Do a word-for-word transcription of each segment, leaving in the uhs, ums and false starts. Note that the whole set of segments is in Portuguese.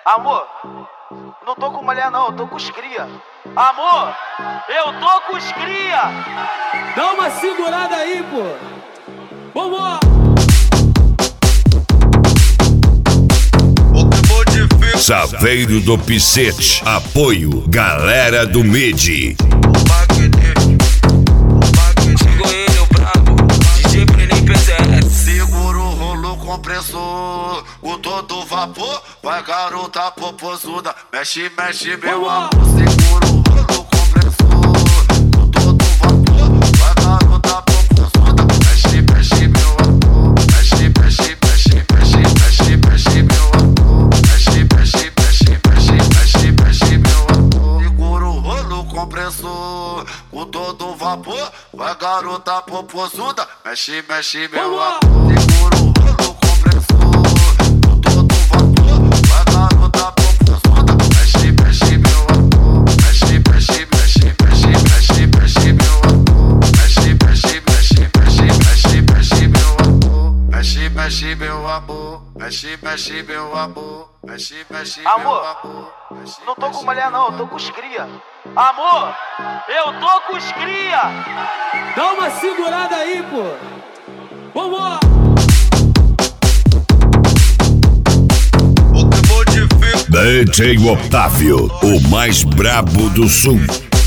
Amor, não tô com mulher não, eu tô com os cria. Amor, eu tô com os cria. Dá uma segurada aí, pô. Vamos! Saveiro do Picete, apoio, galera do Midi. Chegou ele, o brabo, D J Brenin P Z. Segura o rolo compressor, o todo vapor, vai garota popozuda, mexe, mexe meu amor. Segura o rolo compressor, o todo vapor, vai garota popozuda, mexe, mexe meu amor, mexe, mexe, mexe, mexe, mexe, mexe meu amor, mexe, mexe, mexe, mexe, mexe, mexe meu amor. Segura o rolo compressor, o todo vapor, vai garota popozuda, mexe, mexe meu amor. Segura o rolo compressor, o todo vapor, vai garota popozuda, mexe, mexe meu amor, mexe, mexe, mexe, mexe, mexe, mexe meu amor, mexe, mexe, mexe, mexe, mexe, mexe meu amor, mexe, mexe meu amor, mexe, mexe meu amor, mexe, mexe meu Amor, amor. não tô com mulher não, eu tô com os cria. Amor, eu tô com os cria. Dá uma segurada aí, pô. Vamos! D J Otávio, o mais brabo do sul.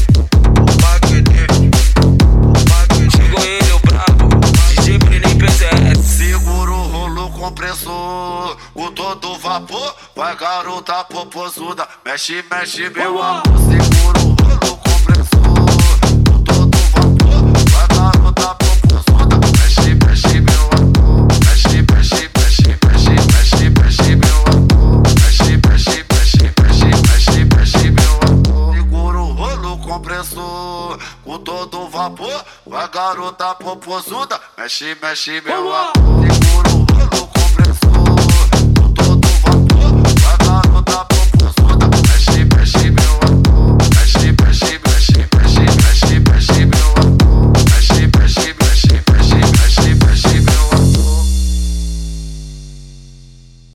Chegou ele, o brabo, D J Brenin P Z. Segura o rolo compressor, o todo vapor, vai garota popozuda, mexe, mexe meu amor. Segura o rolo compressor, o todo vapor, vai garota popozuda, mexe, mexe meu amor, mexe, mexe, mexe, mexe, mexe, mexe meu amor, mexe, mexe, mexe, mexe, mexe, mexe meu amor. Segura o rolo compressor, o todo vapor, vai garota popozuda, mexe, mexe meu amor. Segura o